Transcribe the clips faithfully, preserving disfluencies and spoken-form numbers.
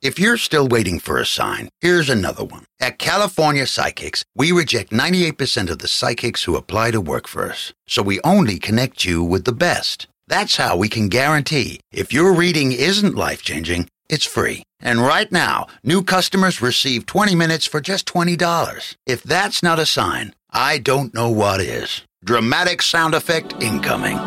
If you're still waiting for a sign, here's another one. At California Psychics, we reject ninety-eight percent of the psychics who apply to work for us. So we only connect you with the best. That's how we can guarantee if your reading isn't life-changing, it's free. And right now, new customers receive twenty minutes for just twenty dollars. If that's not a sign, I don't know what is. Dramatic sound effect incoming.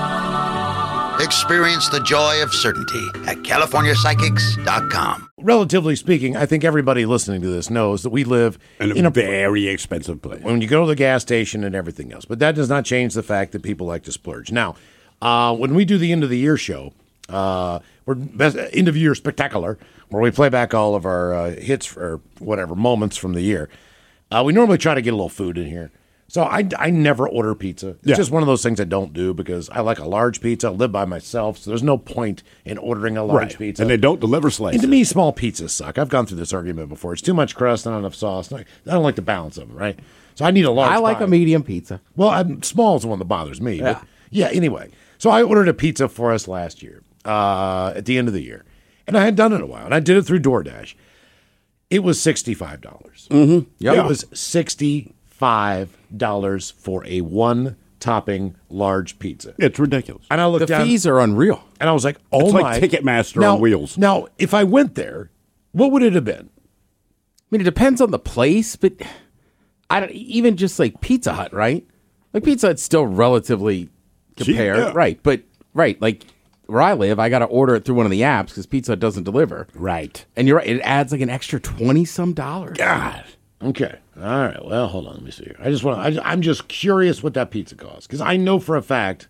Experience the joy of certainty at California Psychics dot com. Relatively speaking, I think everybody listening to this knows that we live in a, in a very expensive place. When you go to the gas station and everything else. But that does not change the fact that people like to splurge. Now, uh, when we do the end of the year show, uh, we're best, end of year spectacular, where we play back all of our uh, hits or whatever moments from the year. Uh, we normally try to get a little food in here. So I, I never order pizza. It's yeah. just one of those things I don't do because I like a large pizza. I live by myself, so there's no point in ordering a large right. pizza. And they don't deliver slices. And to me, small pizzas suck. I've gone through this argument before. It's too much crust, not enough sauce. I don't like the balance of it, right? So I need a large I like pie. a medium pizza. Well, I'm, small is the one that bothers me. Yeah. But yeah, anyway. So I ordered a pizza for us last year, uh, at the end of the year. And I had done it in a while, and I did it through DoorDash. It was sixty-five dollars. Mm-hmm. Yep. It was sixty-five dollars for a one-topping large pizza. It's ridiculous. And I looked The down, fees are unreal. and I was like, oh it's my. like Ticketmaster now, on wheels. Now, if I went there, what would it have been? I mean, it depends on the place, but I don't even just like Pizza Hut, right? Like Pizza Hut's still relatively compared, yeah. right? But right, like where I live, I got to order it through one of the apps because Pizza Hut doesn't deliver. Right. And you're right, it adds like an extra twenty some dollars. God. Okay. All right. Well, hold on. Let me see here. I just want. I, I'm just curious what that pizza costs because I know for a fact.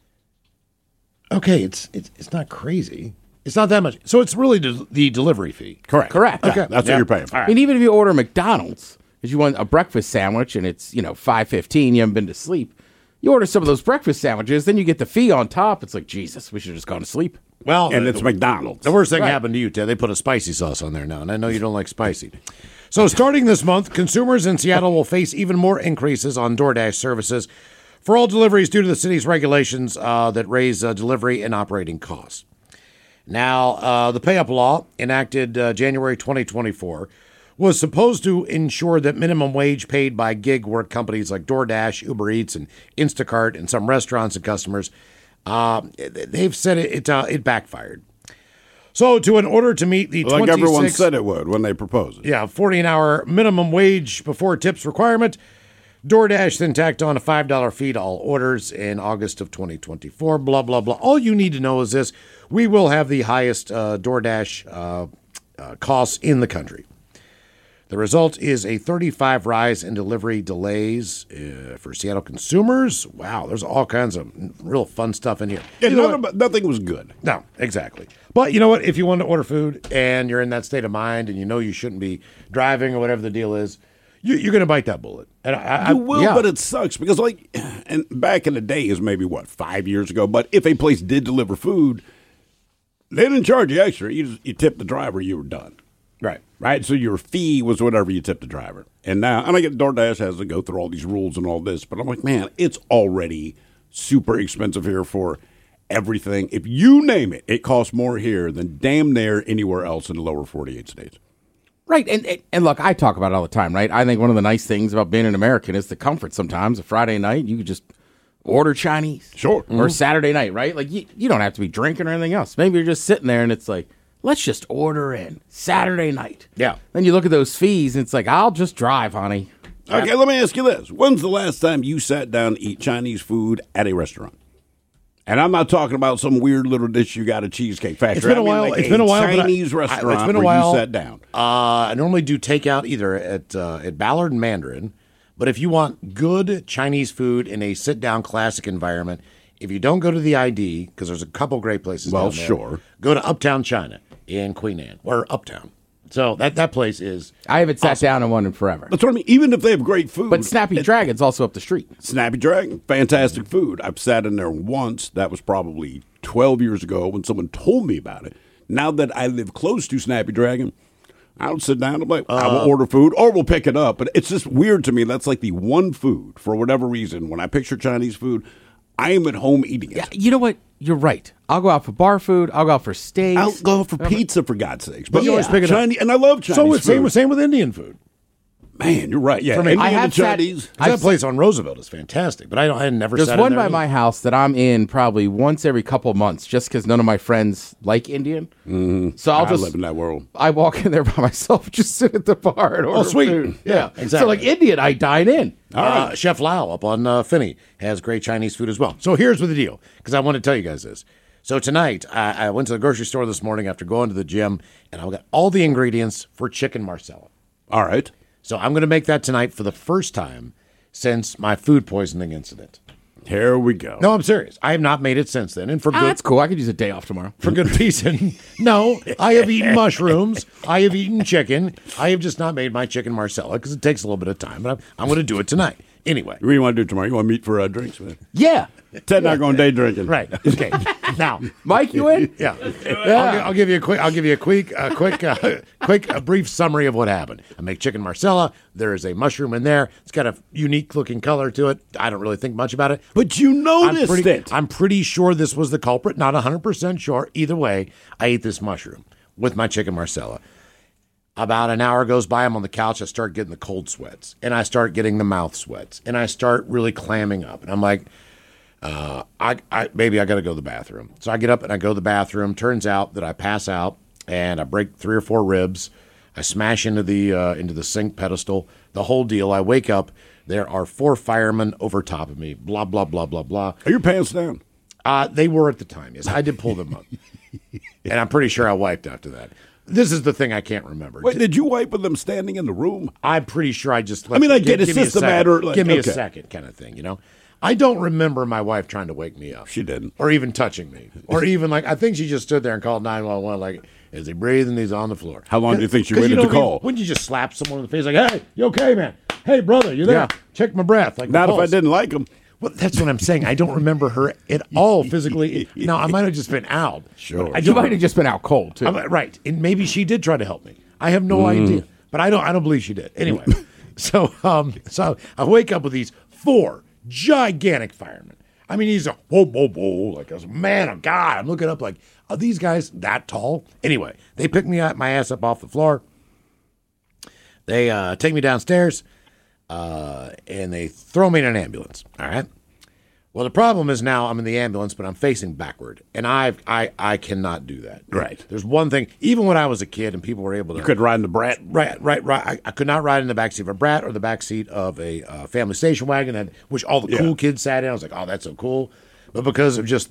Okay, it's it's it's not crazy. It's not that much. So it's really de- the delivery fee. Correct. Correct. Yeah, Okay. that's Yeah. what you're paying for. All I right. mean, even if you order McDonald's, because you want a breakfast sandwich and it's you know five fifteen, you haven't been to sleep. You order some of those breakfast sandwiches, then you get the fee on top. It's like Jesus, we should have just gone to sleep. Well, And the, it's McDonald's. the worst thing Right. happened to you, Ted. They put a spicy sauce on there now, and I know you don't like spicy. So starting this month, consumers in Seattle will face even more increases on DoorDash services for all deliveries due to the city's regulations uh, that raise uh, delivery and operating costs. Now, uh, the pay-up law, enacted uh, January twenty twenty-four, was supposed to ensure that minimum wage paid by gig work companies like DoorDash, Uber Eats, and Instacart, and some restaurants and customers, uh, they've said it it, uh, it backfired. So, to in order to meet the Like everyone twenty-six said it would when they proposed it. yeah, forty an hour minimum wage before tips requirement, DoorDash then tacked on a five dollar fee to all orders in August of twenty twenty-four, blah, blah, blah. All you need to know is this. We will have the highest uh, DoorDash uh, uh, costs in the country. The result is a thirty-five rise in delivery delays uh, for Seattle consumers. Wow, there's all kinds of real fun stuff in here. Yeah, You know none what? of- nothing was good. No, exactly. But you know what? If you want to order food and you're in that state of mind and you know you shouldn't be driving or whatever the deal is, you, you're going to bite that bullet. And I, I, You will, yeah. but it sucks because, like, and back in the day is maybe what five years ago. But if a place did deliver food, they didn't charge you extra. You just, you tipped the driver, you were done. Right. Right. So your fee was whatever you tipped the driver. And now, and I get DoorDash has to go through all these rules and all this, but I'm like, man, it's already super expensive here for everything. If you name it, it costs more here than damn near anywhere else in the lower forty-eight states. Right, and, and and look, I talk about it all the time, right? I think one of the nice things about being an American is the comfort sometimes. A Friday night, you could just order Chinese. Sure. Or Saturday night, right? Like, you, you don't have to be drinking or anything else. Maybe you're just sitting there and it's like, let's just order in Saturday night. Yeah. Then you look at those fees and it's like, I'll just drive, honey. Okay, let me ask you this. When's the last time you sat down to eat Chinese food at a restaurant? And I'm not talking about some weird little dish you got at Cheesecake Factory. It's been I a mean while. like It's been a while. but I- Chinese I- restaurant It's been a where while. you sat down. Uh, I normally do takeout either at uh, at Ballard and Mandarin. But if you want good Chinese food in a sit-down classic environment, if you don't go to the I D, because there's a couple great places Well, down there, sure. go to Uptown China in Queen Anne, or Uptown. So that, that place is I haven't sat down in one in forever. That's what I mean. Even if they have great food. But Snappy it- Dragon's also up the street. Snappy Dragon, fantastic food. I've sat in there once. That was probably twelve years ago when someone told me about it. Now that I live close to Snappy Dragon, I'll sit down. I'm like, I will order food or we'll pick it up. But it's just weird to me. That's like the one food, for whatever reason, when I picture Chinese food, I am at home eating it. Yeah, you know what? You're right. I'll go out for bar food. I'll go out for steaks. I'll go for pizza, for God's sakes. But you always pick it up. Chinese, and I love Chinese So it's same, food. same with Indian food. Man, you're right. Yeah, For me, Indian I have and sat- Chinese. That I've- place on Roosevelt is fantastic, but I don't. I had never. There's sat in one there by and- my house that I'm in probably once every couple of months, just because none of my friends like Indian. Mm-hmm. So I'll I just live in that world. I walk in there by myself, just sit at the bar and order Oh, sweet. food. Yeah, exactly. So like Indian, I dine in. Uh, Chef Lau up on uh, Finney has great Chinese food as well. So here's what the deal, because I want to tell you guys this. So tonight, I, I went to the grocery store this morning after going to the gym, and I got all the ingredients for chicken marsala. All right. So I'm going to make that tonight for the first time since my food poisoning incident. Here we go. No, I'm serious. I have not made it since then, and for Ah, good that's cool. I could use a day off tomorrow. for good reason. No, I have eaten mushrooms. I have eaten chicken. I have just not made my chicken marsala because it takes a little bit of time. But I'm, I'm going to do it tonight anyway. What do you want to do tomorrow? You want to meet for uh, drinks, man? Yeah, Ted and I are going day drinking. Right. Okay. Now, Mike, you in? yeah, I'll, gi- I'll give you a quick. I'll give you a quick, uh, quick, uh, quick, uh, brief summary of what happened. I make chicken marsala. There is a mushroom in there. It's got a unique looking color to it. I don't really think much about it. But you I'm noticed pretty, it. I'm pretty sure this was the culprit. Not one hundred percent sure. Either way, I ate this mushroom with my chicken marsala. About an hour goes by. I'm on the couch. I start getting the cold sweats, and I start getting the mouth sweats, and I start really clamming up. And I'm like, uh, I, I maybe I got to go to the bathroom. So I get up and I go to the bathroom. Turns out that I pass out and I break three or four ribs. I smash into the uh, into the sink pedestal. The whole deal. I wake up. There are four firemen over top of me. Blah blah blah blah blah. Are your pants down? Uh, they were at the time. Yes, I did pull them up, and I'm pretty sure I wiped after that. This is the thing I can't remember. Wait, did you wipe with them standing in the room? I'm pretty sure I just. I mean, I get give, it's give me just a a second. matter, like, give me okay. a second, kind of thing. You know, I don't remember my wife trying to wake me up. She didn't. or even touching me, or even like I think she just stood there and called nine one one. Like, is he breathing? He's on the floor. How long do you think she 'Cause waited you to don't call? even- Wouldn't you just slap someone in the face like, "Hey, you okay, man? Hey, brother, you there? Yeah. Check my breath." Like the Not if I pulse. didn't like them. Well, that's what I'm saying. I don't remember her at all physically. Now, I might have just been out. Sure. I You don't might have just been out cold too. I'm- right, and maybe she did try to help me. I have no idea, but I don't. I don't believe she did. Anyway, so um, so I wake up with these four gigantic firemen. I mean, he's a whoa, whoa, whoa, like a man of God. I'm looking up like, are these guys that tall? Anyway, they pick me up, my ass up off the floor. They uh, take me downstairs, uh, and they throw me in an ambulance. All right. Well, the problem is now I'm in the ambulance, but I'm facing backward, and I I I cannot do that. Right. There's one thing. Even when I was a kid, and people were able to You could ride in the brat. Right, right, right. I, I could not ride in the backseat of a Brat or the backseat of a uh, family station wagon, that, which all the Yeah. cool kids sat in. I was like, oh, that's so cool. But because of just,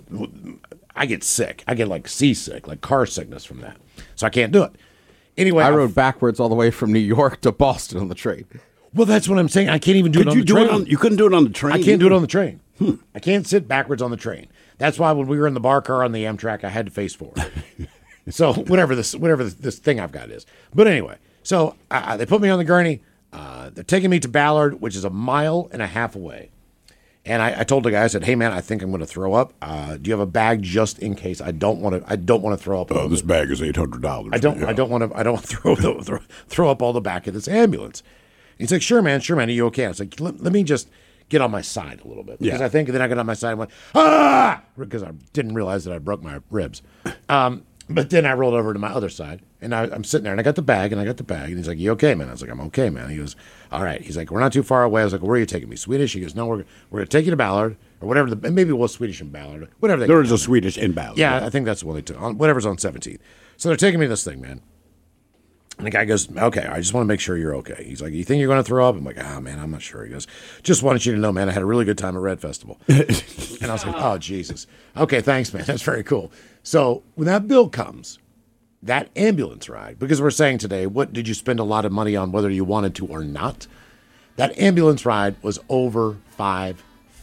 I get sick. I get like seasick, like car sickness from that. So I can't do it. Anyway, I I- rode backwards all the way from New York to Boston on the train. Well, that's what I'm saying. I can't even do Could it on you the do train. it on? You couldn't do it on the train. I can't do it on the train. I can't sit backwards on the train. That's why when we were in the bar car on the Amtrak, I had to face forward. So whatever this whatever this, this thing I've got is. But anyway, so uh, they put me on the gurney. Uh, they're taking me to Ballard, which is a mile and a half away. And I, I told the guy, I said, "Hey man, I think I'm going to throw up. Uh, do you have a bag just in case? I don't want to. I don't want to throw up. Oh, all this the- bag is eight hundred dollars. I don't. I don't want to. I don't want to throw, the, throw throw up all the back of this ambulance." He's like, "Sure, man. Sure, man. Are you okay?" I was like, "Let, let me just get on my side a little bit because Yeah. I think." And then I got on my side and went, "Ah!" because I didn't realize that I broke my ribs. Um, but then I rolled over to my other side and I, I'm sitting there and I got the bag and I got the bag and he's like, "You okay, man?" I was like, "I'm okay, man." He goes, "All right." He's like, "We're not too far away." I was like, "Where are you taking me? Swedish?" He goes, "No, we're we're gonna take you to Ballard or whatever. The, maybe it was Swedish in Ballard, whatever they." There is a Swedish inbound. Yeah, I think that's the one they took. On, whatever's on seventeenth. So they're taking me to this thing, man. And the guy goes, "Okay, I just want to make sure you're okay." He's like, "You think you're going to throw up?" I'm like, "Oh, man, I'm not sure." He goes, "Just wanted you to know, man, I had a really good time at Red Festival." And I was like, "Oh, Jesus. Okay, thanks, man. That's very cool." So when that bill comes, that ambulance ride, because we're saying today, what did you spend a lot of money on whether you wanted to or not? That ambulance ride was over five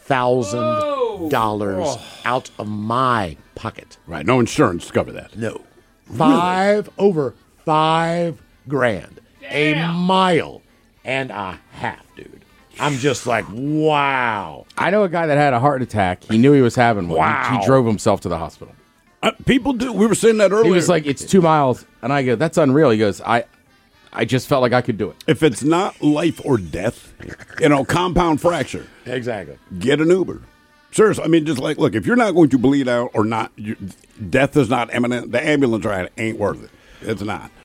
thousand dollars out of my pocket. Right. No insurance to cover that. No. Five over five grand. A mile and a half, dude. I'm just like, wow. I know a guy that had a heart attack. He knew he was having one. He- Wow. He, drove himself to the hospital. Uh, people do. We were saying that earlier. He was like, "It's two miles," and I go, "That's unreal." He goes, "I, I just felt like I could do it." if it's not life or death, you know, compound fracture, Exactly. get an Uber. Seriously, I mean, just like, look, if you're not going to bleed out or not, you, death is not imminent, the ambulance ride ain't worth it. It's not.